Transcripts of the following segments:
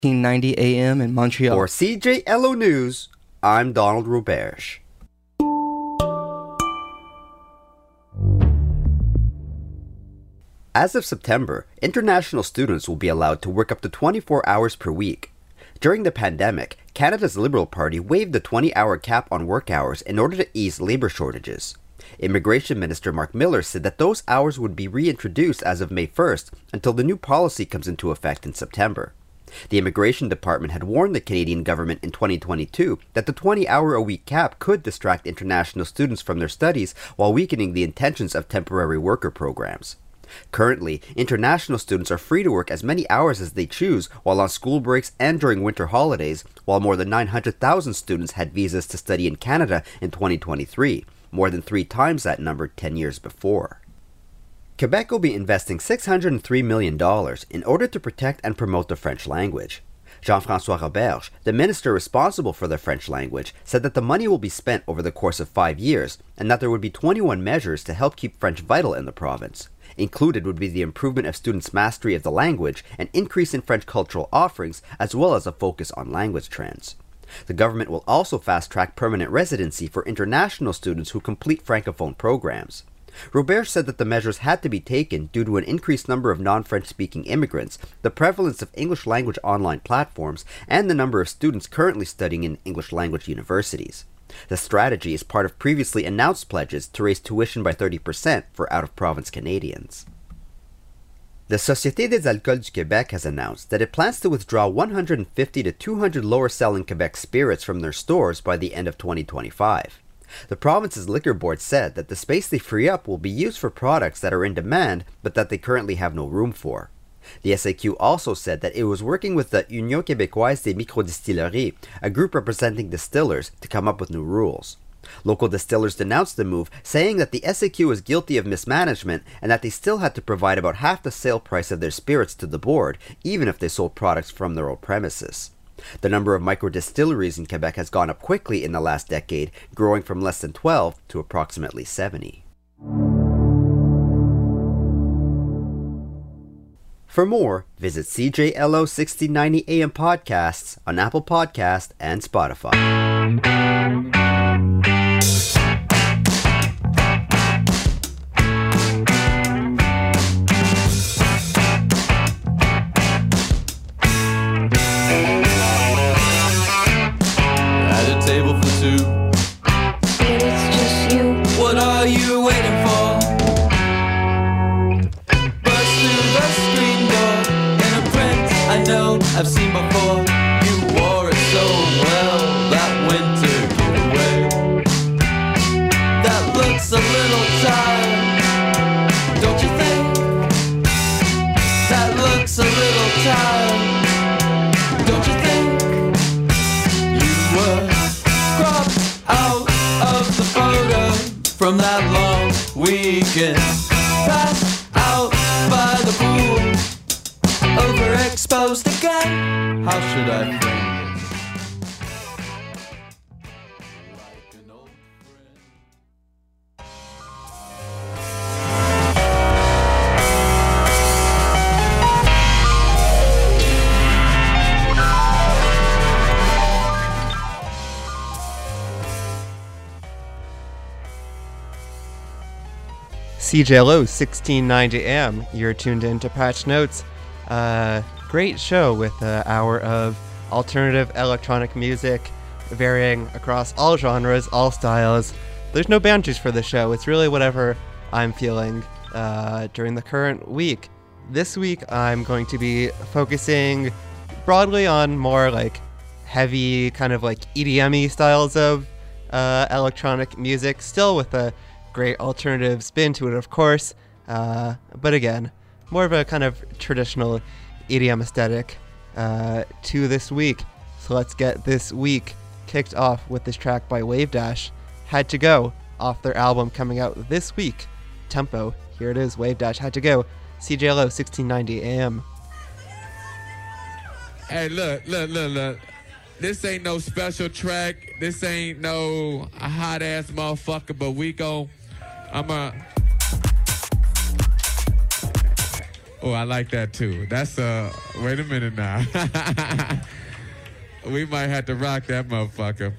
1690 AM in Montreal. For CJLO News, I'm Donald Roberge. As of September, international students will be allowed to work up to 24 hours per week. During the pandemic, Canada's Liberal Party waived the 20-hour cap on work hours in order to ease labor shortages. Immigration Minister Mark Miller said that those hours would be reintroduced as of May 1st until the new policy comes into effect in September. The Immigration Department had warned the Canadian government in 2022 that the 20-hour-a-week cap could distract international students from their studies while weakening the intentions of temporary worker programs. Currently, international students are free to work as many hours as they choose while on school breaks and during winter holidays, while more than 900,000 students had visas to study in Canada in 2023, more than 3 times that number 10 years before. Quebec will be investing $603 million in order to protect and promote the French language. Jean-François Roberge, the minister responsible for the French language, said that the money will be spent over the course of 5 years and that there would be 21 measures to help keep French vital in the province. Included would be the improvement of students' mastery of the language, an increase in French cultural offerings, as well as a focus on language trends. The government will also fast-track permanent residency for international students who complete francophone programs. Roberge said that the measures had to be taken due to an increased number of non-French-speaking immigrants, the prevalence of English-language online platforms, and the number of students currently studying in English-language universities. The strategy is part of previously announced pledges to raise tuition by 30% for out-of-province Canadians. The Société des Alcools du Québec has announced that it plans to withdraw 150 to 200 lower-selling Quebec spirits from their stores by the end of 2025. The province's liquor board said that the space they free up will be used for products that are in demand but that they currently have no room for. The SAQ also said that it was working with the Union Québécoise des Microdistilleries, a group representing distillers, to come up with new rules. Local distillers denounced the move, saying that the SAQ was guilty of mismanagement and that they still had to provide about half the sale price of their spirits to the board, even if they sold products from their own premises. The number of microdistilleries in Quebec has gone up quickly in the last decade, growing from less than 12 to approximately 70. For more, visit CJLO 1690 AM podcasts on Apple Podcast and Spotify. At a table for 2. It's just you. What are you waiting for? Bust through the screen door in a print I know I've seen before. You wore it so well that winter getaway. That looks a little tired, don't you think? That looks a little tired, don't you think? You were cropped out of the photo from that long weekend. Passed out by the pool, overexposed again. How should I frame this? Like an old friend. CJLO 1690 AM. You're tuned in to Patch Notes. Great show with an hour of alternative electronic music, varying across all genres, all styles. There's no boundaries for the show. It's really whatever I'm feeling during the current week. This week, I'm going to be focusing broadly on more like heavy, kind of like EDM-y styles of electronic music, still with a great alternative spin to it, of course, but again, more of a kind of traditional EDM aesthetic to this week. So let's get this week kicked off with this track by Wave Dash, Had to Go, off their album coming out this week, Tempo. Here it is, Wave Dash, Had to Go, CJLO 1690 AM. Hey, look. This ain't no special track. This ain't no hot ass motherfucker, but we gon' Oh, I like that too. That's wait a minute now. We might have to rock that motherfucker.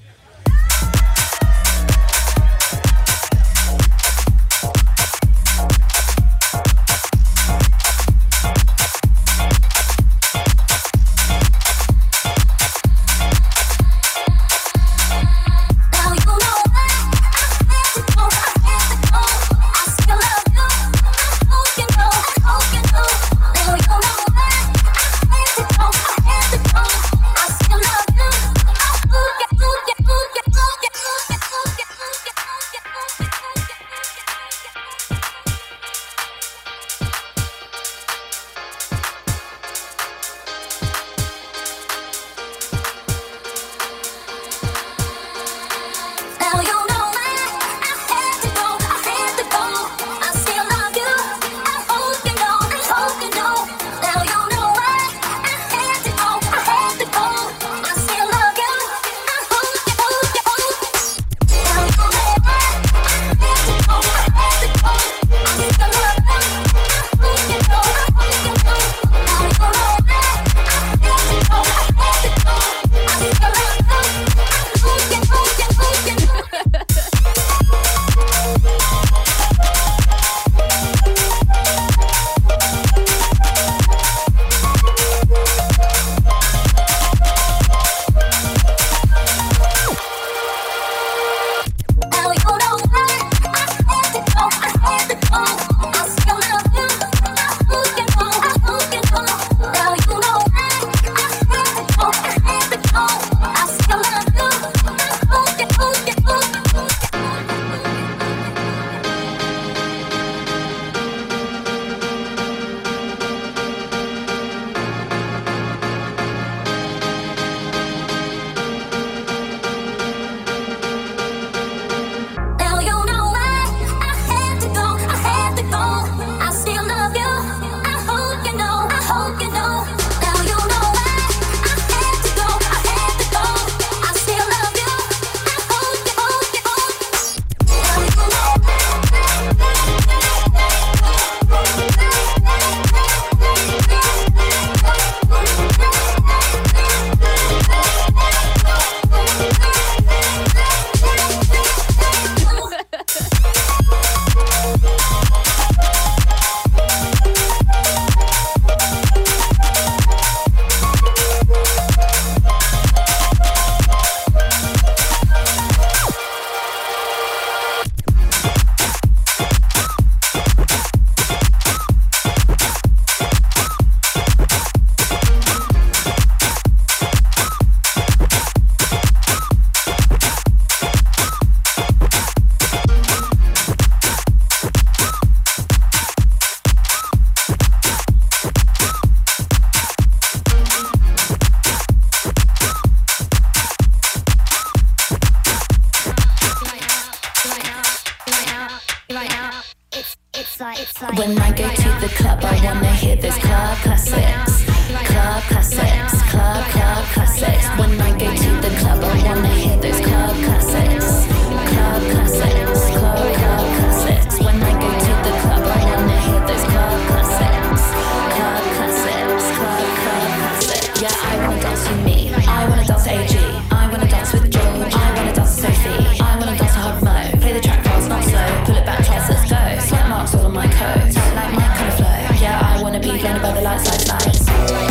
When I go to the club, I wanna hear those club classics. Club classics, club classics. When I go to the club, I wanna hear those club classics. Club classics, club classics. When I go to the club, I wanna hear those club classics. Club classics, club classics. Yeah, I wanna dance with me. I wanna dance to AG. I wanna dance with George. I wanna dance to Sophie. I wanna dance to Hard Mo. Play the track fast, not slow. Pull it back twice, let's go. Sweat marks all on my coat. Sound like my kind of flow. Yeah, I wanna be blinded by the lights, lights, lights.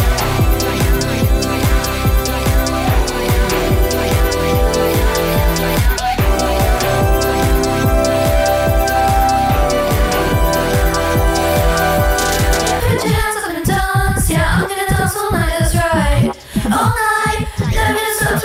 Put your hands up and dance. Yeah, I'm gonna dance all night, that's right. All night, never gonna stop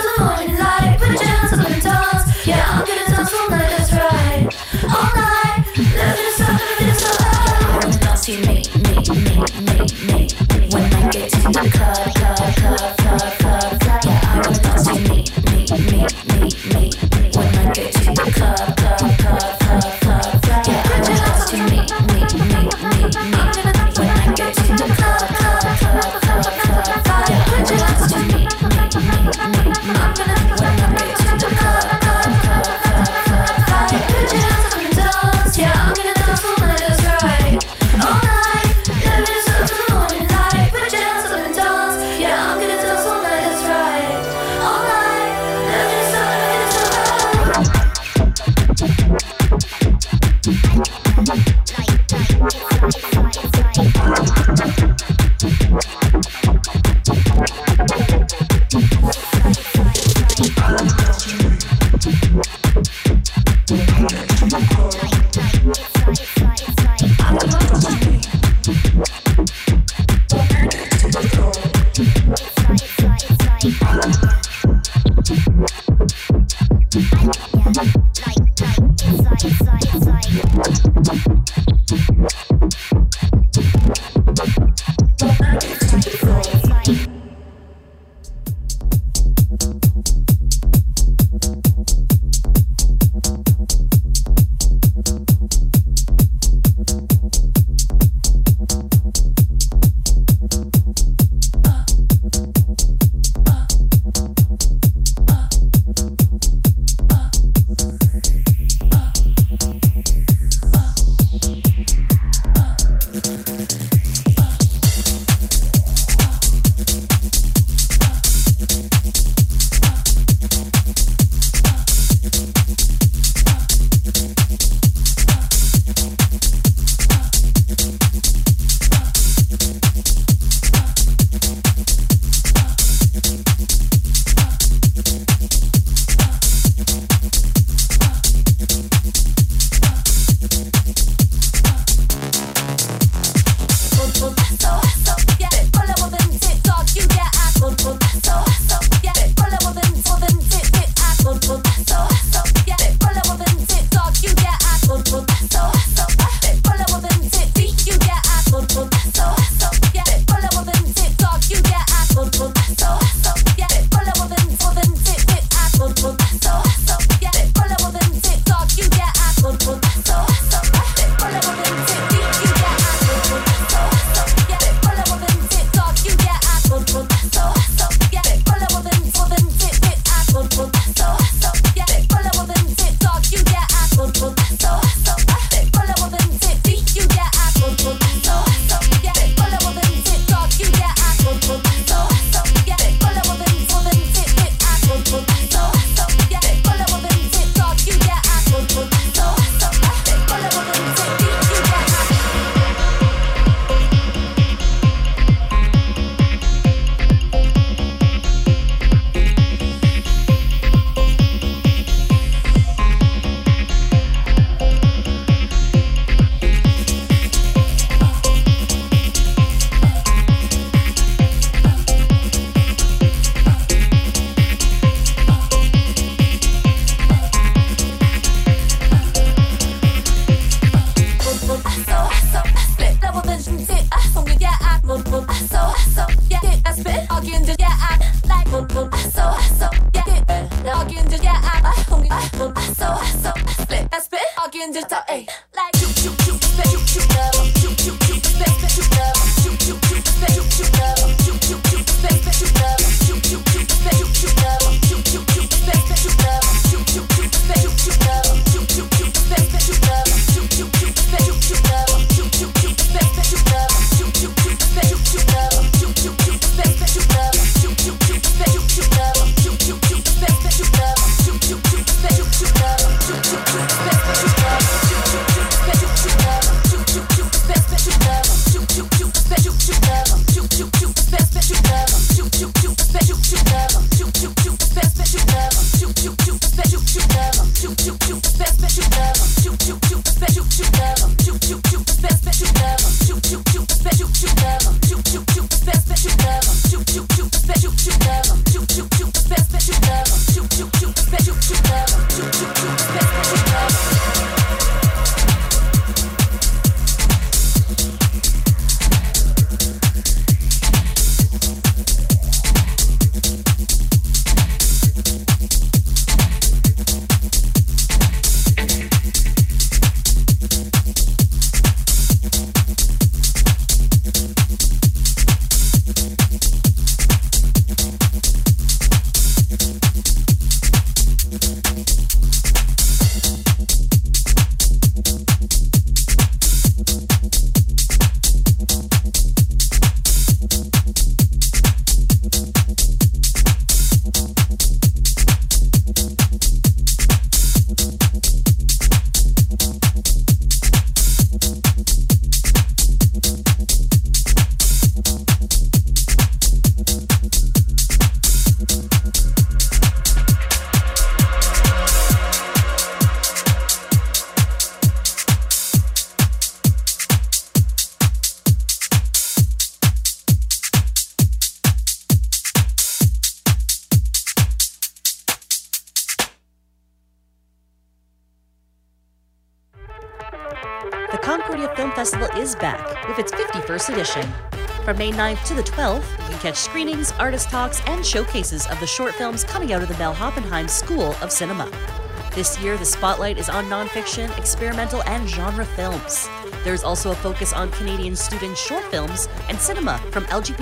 The Concordia Film Festival is back with its 51st edition. From May 9th to the 12th, you can catch screenings, artist talks, and showcases of the short films coming out of the Mel Hoppenheim School of Cinema. This year, the spotlight is on nonfiction, experimental, and genre films. There's also a focus on Canadian student short films and cinema from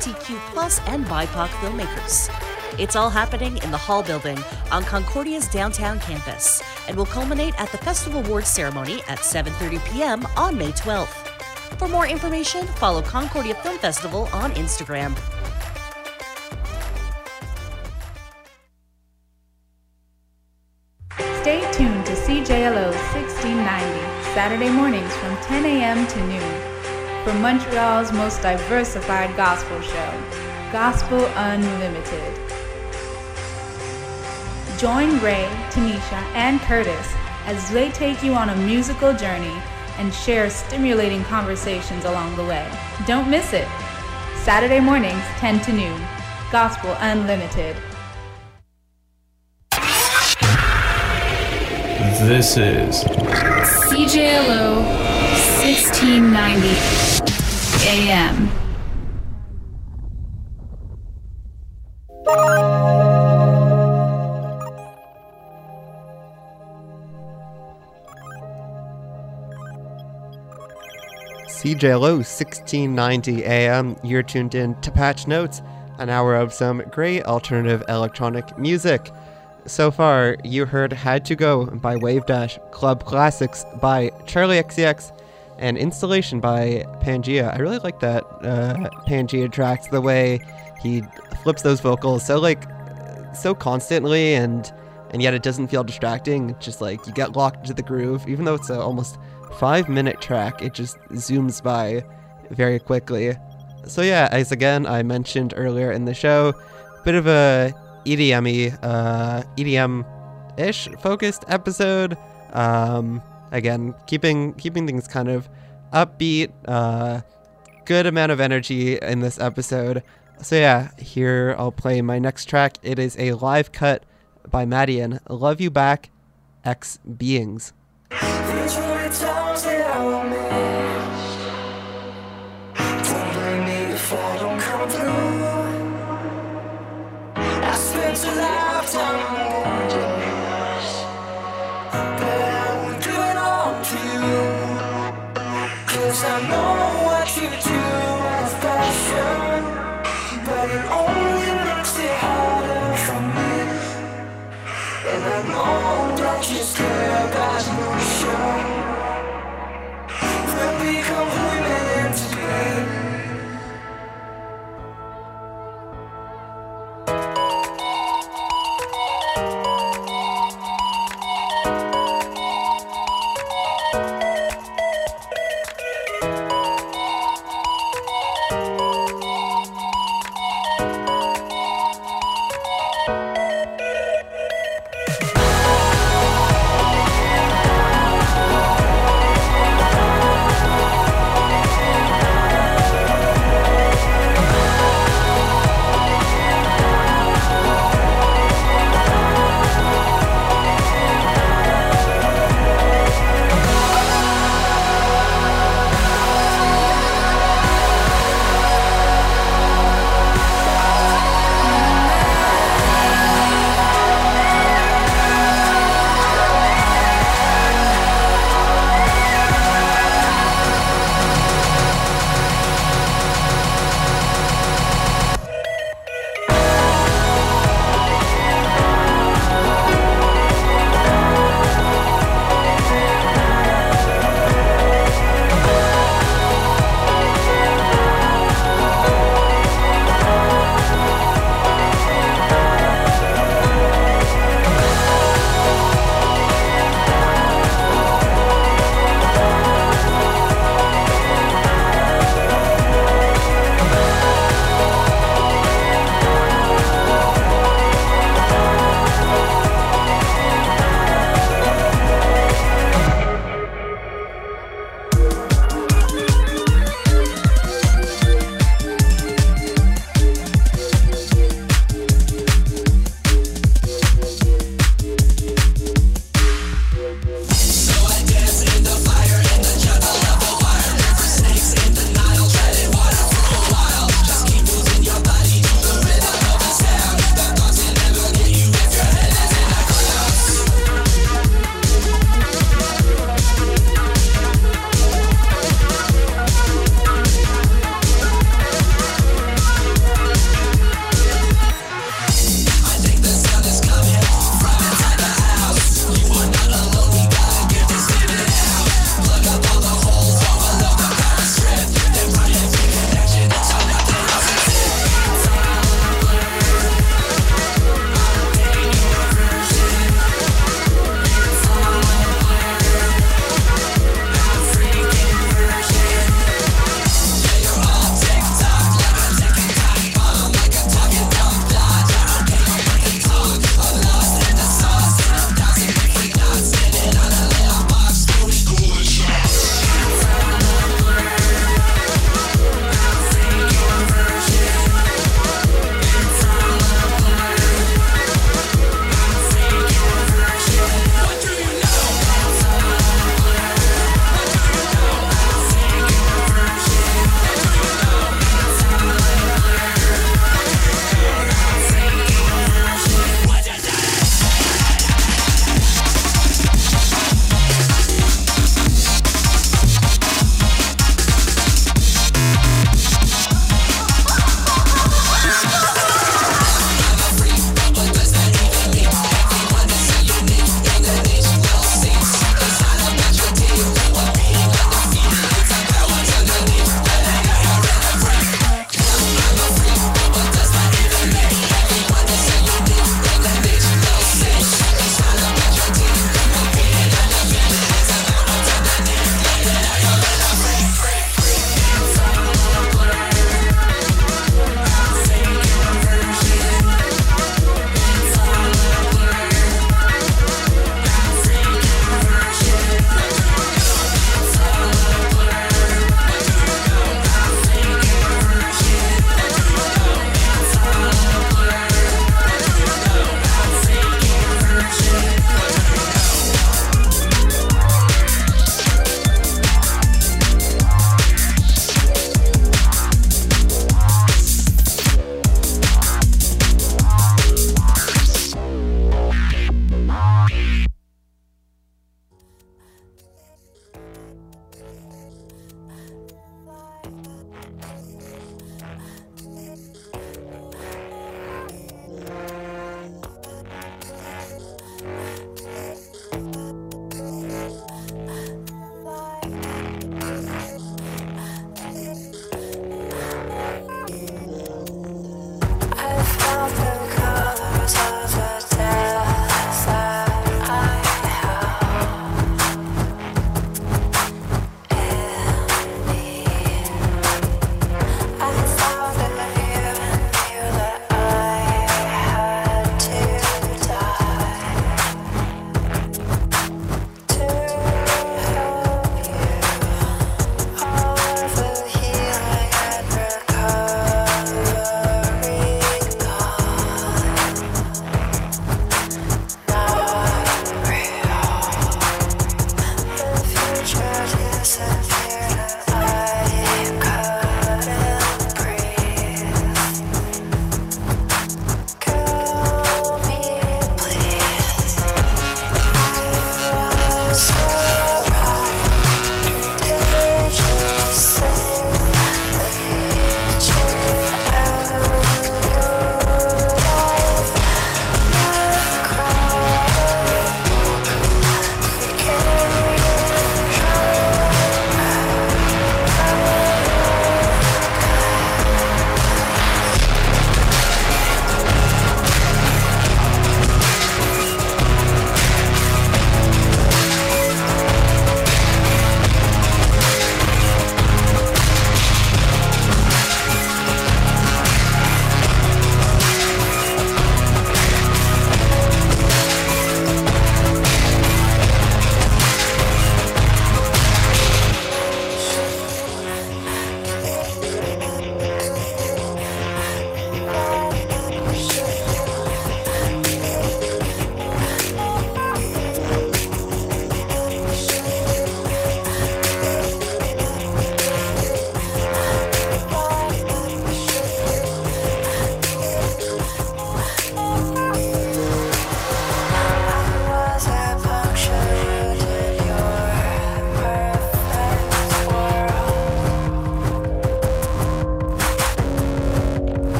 LGBTQ+ and BIPOC filmmakers. It's all happening in the Hall Building on Concordia's downtown campus and will culminate at the Festival Awards ceremony at 7:30 p.m. on May 12th. For more information, follow Concordia Film Festival on Instagram. Stay tuned to CJLO 1690, Saturday mornings from 10 a.m. to noon, for Montreal's most diversified gospel show, Gospel Unlimited. Join Ray, Tanisha, and Curtis as they take you on a musical journey and share stimulating conversations along the way. Don't miss it. Saturday mornings, 10 to noon, Gospel Unlimited. This is CJLO 1690 AM. CJLO 1690 AM, you're tuned in to Patch Notes, an hour of some great alternative electronic music. So far, you heard Had to Go by Wave Dash, Club Classics by Charlie XCX, and Installation by Pangea. I really like that Pangea tracks, the way he flips those vocals so constantly, and yet it doesn't feel distracting. It's just like you get locked into the groove. Even though it's a almost 5-minute track, it just zooms by very quickly. So yeah, as again I mentioned earlier in the show, bit of a EDM-ish focused episode. Again, keeping things kind of upbeat, good amount of energy in this episode. So yeah, here I'll play my next track. It is a live cut by Madian, Love You Back, X Beings. Times that I will miss. Don't blame me if I don't come through. I spent a lifetime on gorgeous, but I won't do it all to you, 'cause I know what you do with passion, but it only makes it harder for me. And I know that you care about emotion. We'll become who we're meant to be.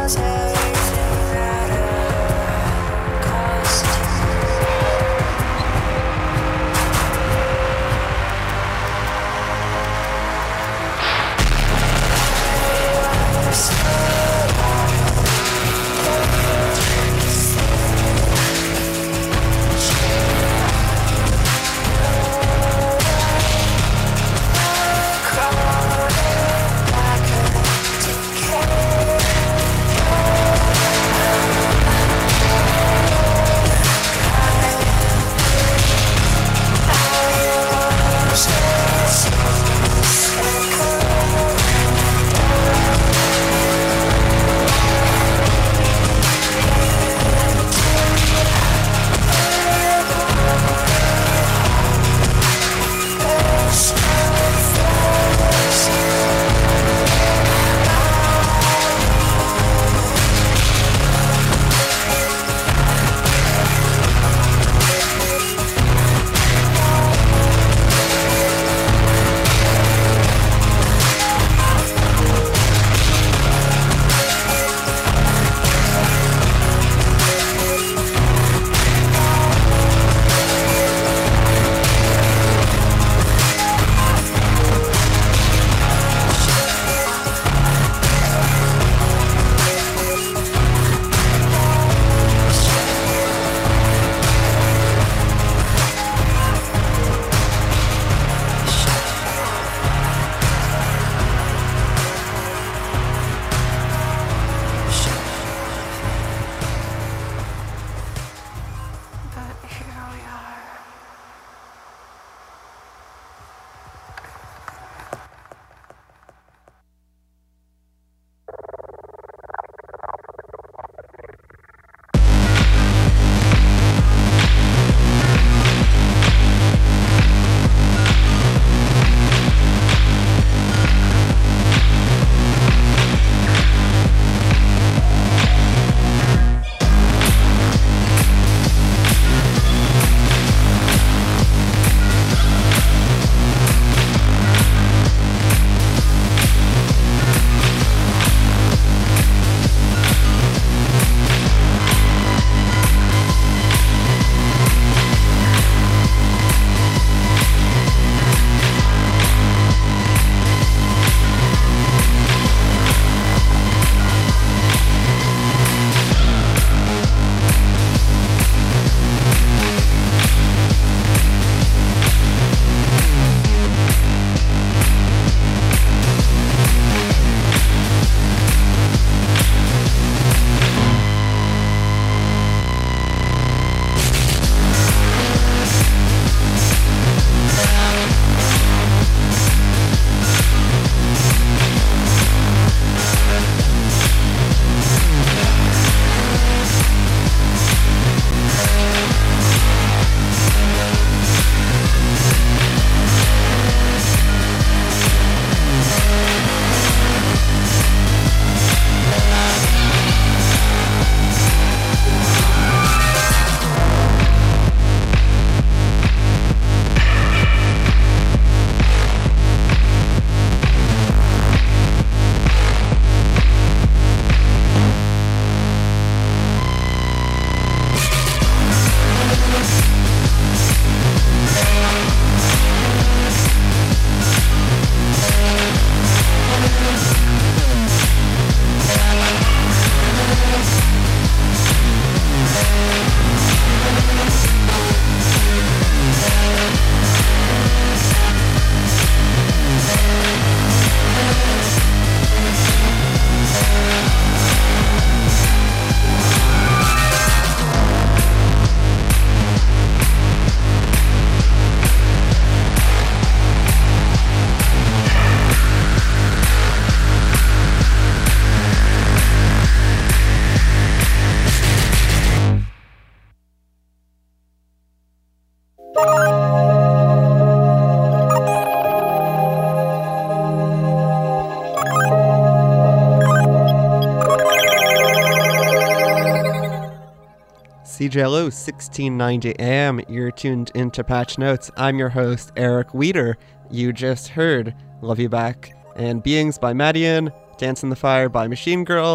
CJLO 1690 AM. You're tuned into Patch Notes. I'm your host, Eric Weeder. You just heard Love You Back and Beings by Madian, Dance in the Fire by Machine Girl,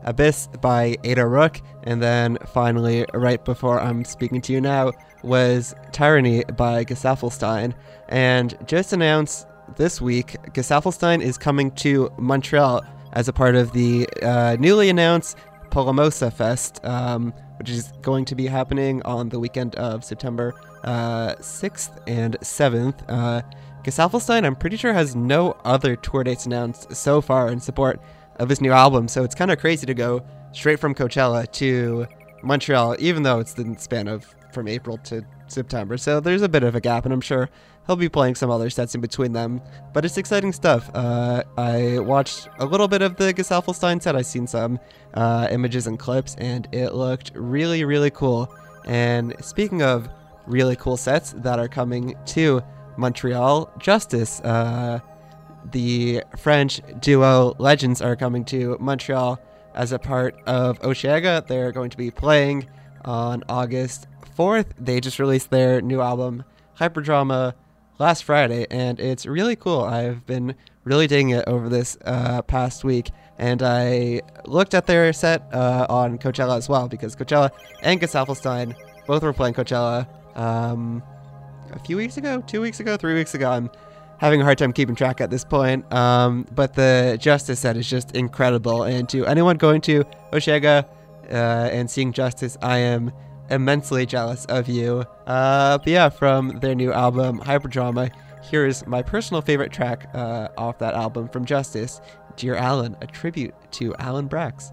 Abyss by Ada Rook, and then finally, right before I'm speaking to you now, was Tyranny by Gesaffelstein. And just announced this week, Gesaffelstein is coming to Montreal as a part of the newly announced Polomosa Fest, which is going to be happening on the weekend of September 6th and 7th. Gesaffelstein, I'm pretty sure, has no other tour dates announced so far in support of his new album, so it's kind of crazy to go straight from Coachella to Montreal, even though it's the span of from April to September, so there's a bit of a gap, and I'm sure he'll be playing some other sets in between them, but it's exciting stuff. I watched a little bit of the Gesaffelstein set. I've seen some images and clips, and it looked really, really cool. And speaking of really cool sets that are coming to Montreal, Justice, the French duo Legends, are coming to Montreal as a part of Osheaga. They're going to be playing on August 4th. They just released their new album, Hyperdrama, last Friday, and it's really cool. I've been really digging it over this past week, and I looked at their set on Coachella as well, because Coachella and Gesaffelstein both were playing Coachella a few weeks ago, 2 weeks ago, 3 weeks ago. I'm having a hard time keeping track at this point, but the Justice set is just incredible, and to anyone going to Osheaga and seeing Justice, I am immensely jealous of you. But yeah, from their new album Hyperdrama, here's my personal favorite track off that album from Justice, Dear Alan, a tribute to Alan Braxe.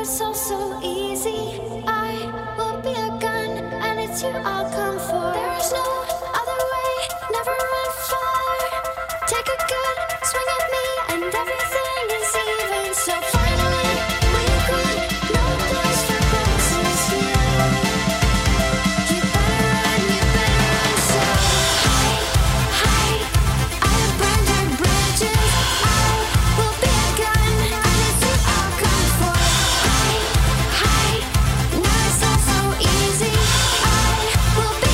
it's all so easy. I will be a gun, and it's you I'll come for. There is no other way, never run far. Take a good swing at me, and everything is even. So finally, we agree, no place for promises here. You better run, so hide, hide. I have burned our bridges. I will be a gun, and it's you I'll come for. Hide, hide. Now it's all so easy. I will be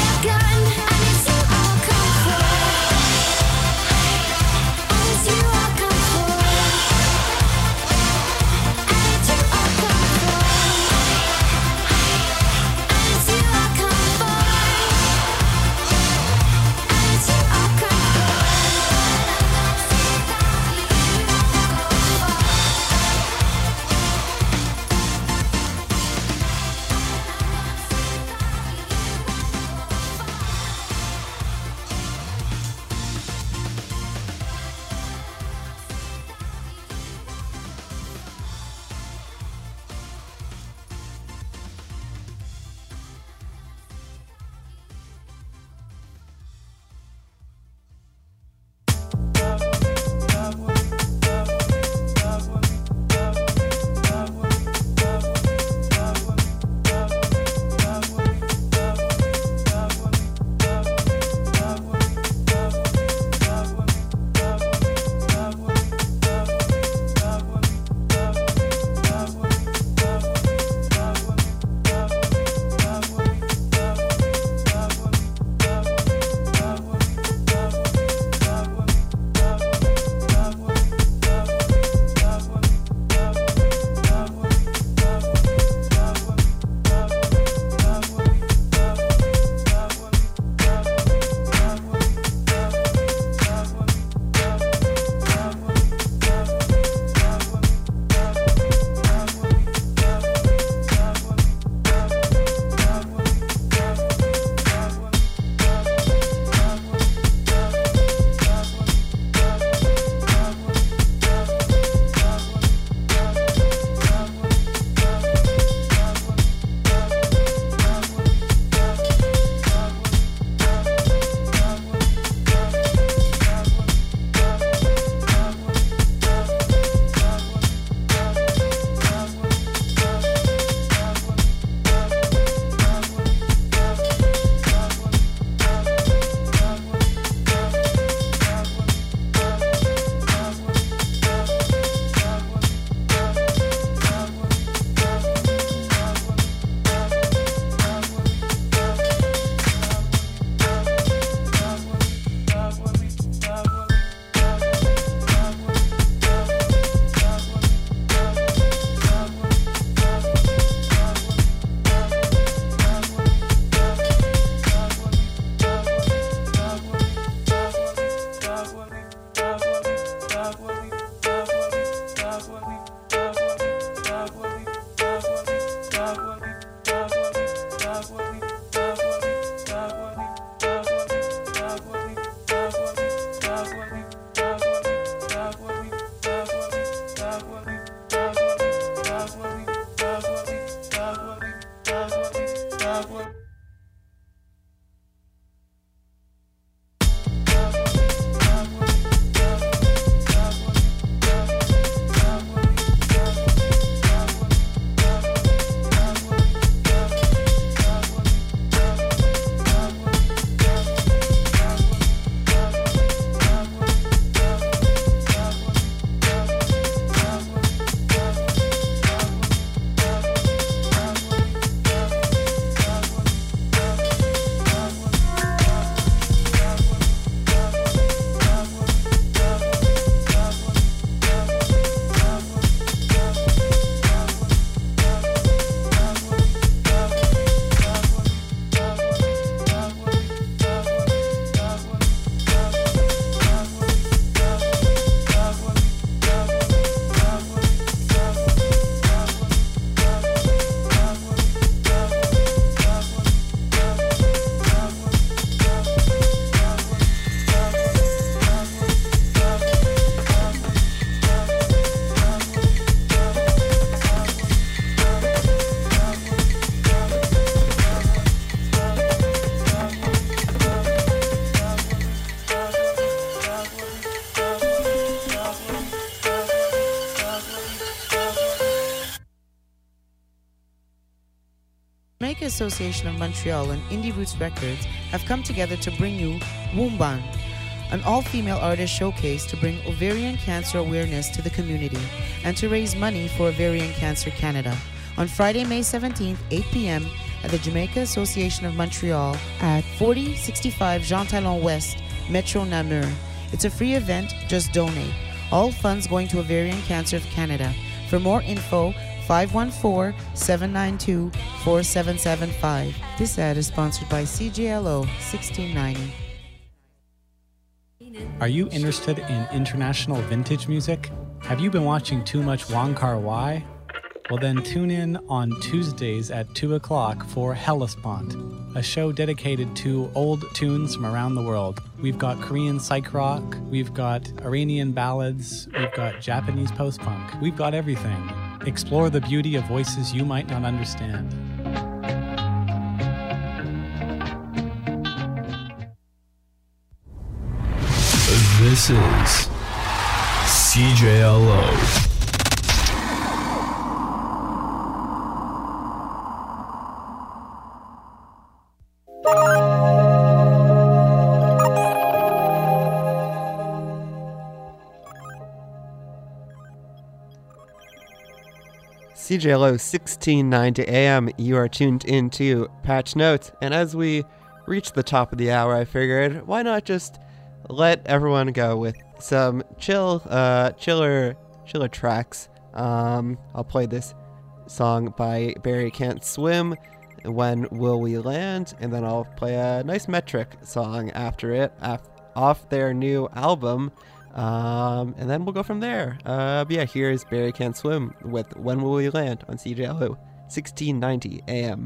Jamaica Association of Montreal and Indie Roots Records have come together to bring you Woomban, an all-female artist showcase to bring ovarian cancer awareness to the community and to raise money for Ovarian Cancer Canada on Friday, May 17th, 8 p.m. at the Jamaica Association of Montreal at 4065 Jean Talon West, Metro Namur. It's a free event, just donate. All funds going to Ovarian Cancer of Canada. For more info, 514-792-4775. This ad is sponsored by CJLO 1690. Are you interested in international vintage music? Have you been watching too much Wong Kar-wai? Well then tune in on Tuesdays at 2 o'clock for Hellespont, a show dedicated to old tunes from around the world. We've got Korean psych rock, we've got Iranian ballads, we've got Japanese post-punk. We've got everything. Explore the beauty of voices you might not understand. This is CJLO. CJLO 1690 AM, you are tuned into Patch Notes, and as we reach the top of the hour, I figured, why not just let everyone go with some chiller tracks. I'll play this song by Barry Can't Swim, When Will We Land, and then I'll play a nice Metric song after it, off their new album. And then we'll go from there. But yeah, here's Barry Can't Swim with When Will We Land on CJLO 1690 AM.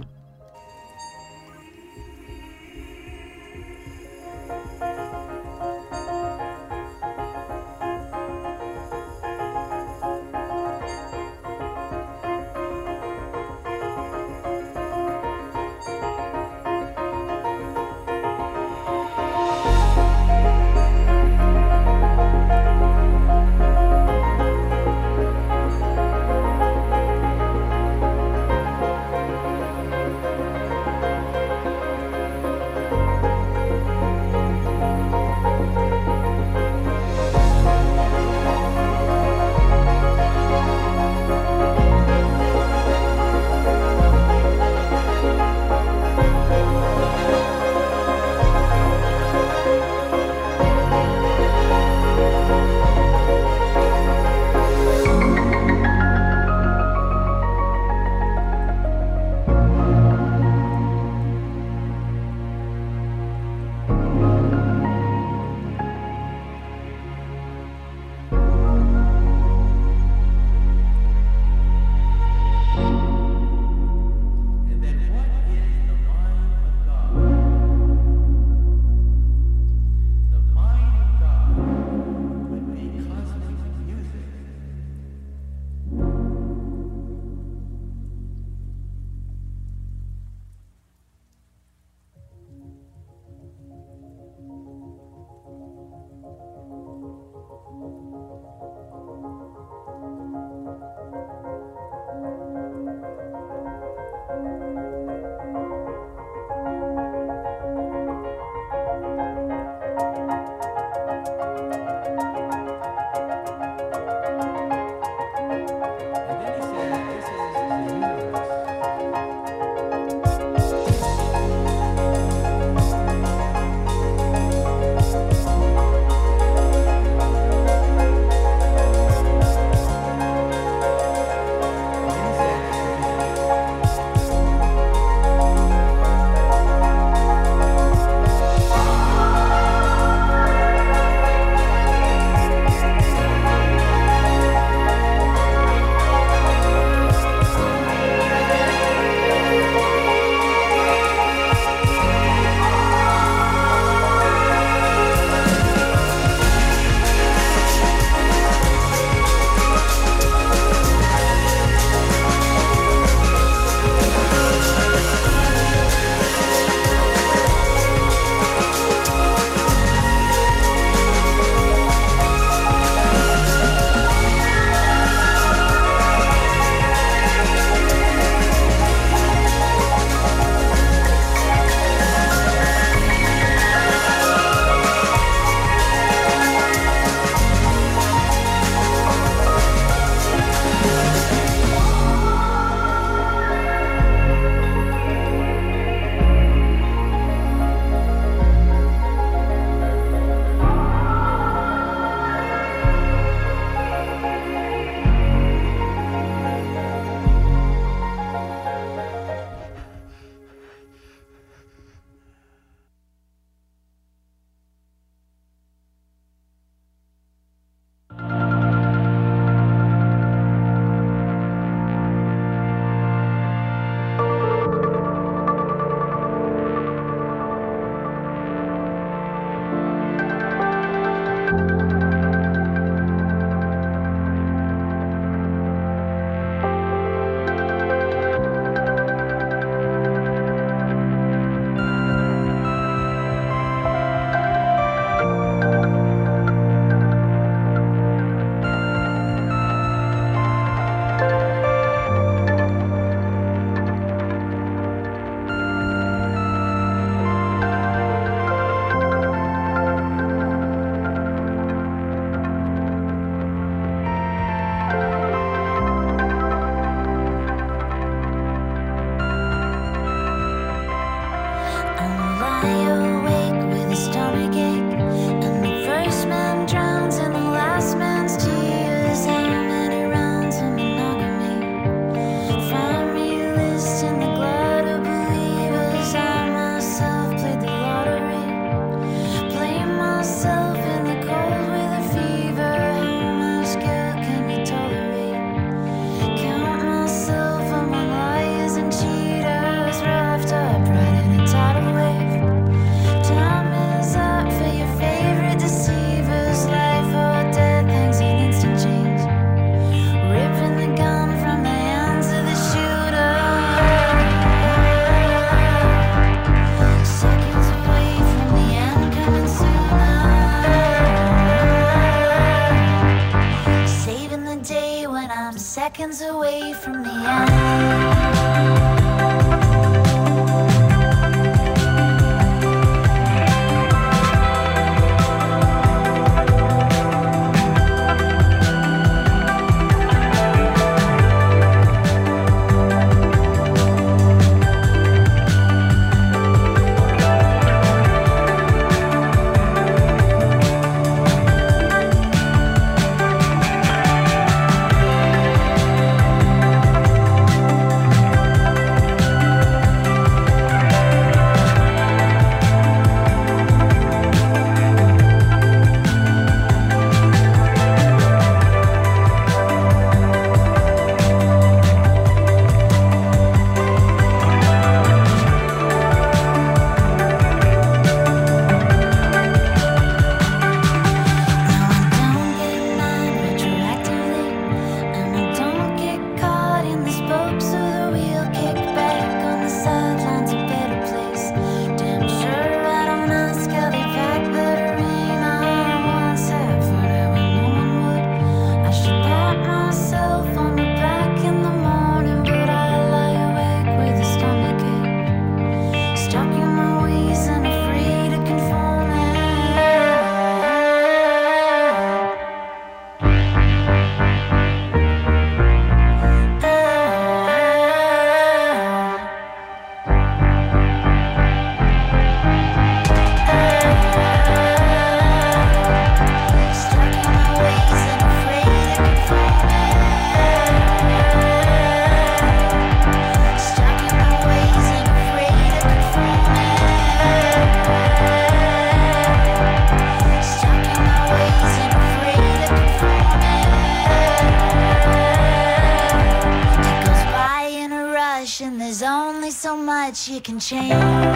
seconds away from the end. There's only so much you can change.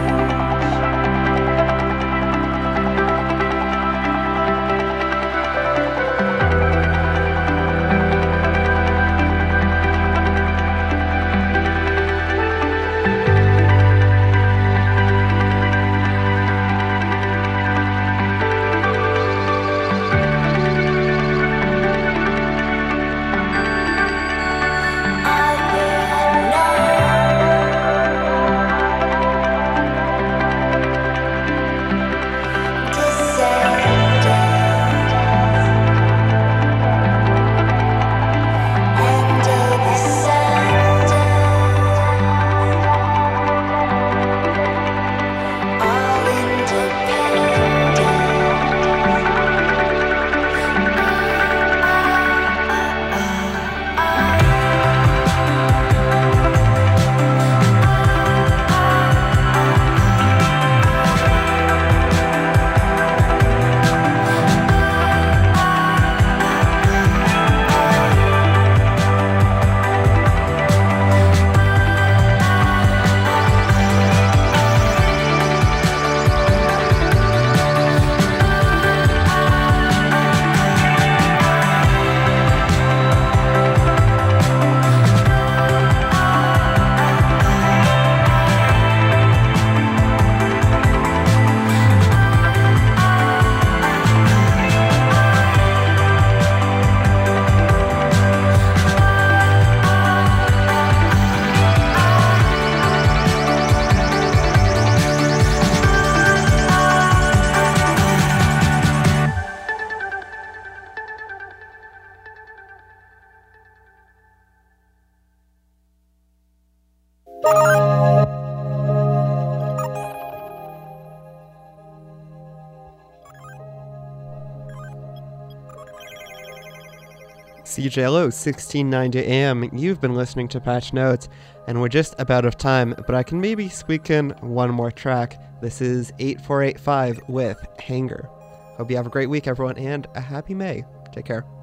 CJLO 1690 AM, you've been listening to Patch Notes, and we're just about out of time, but I can maybe squeak in one more track. This is 8485 with Hanger. Hope you have a great week, everyone, and a happy May. Take care.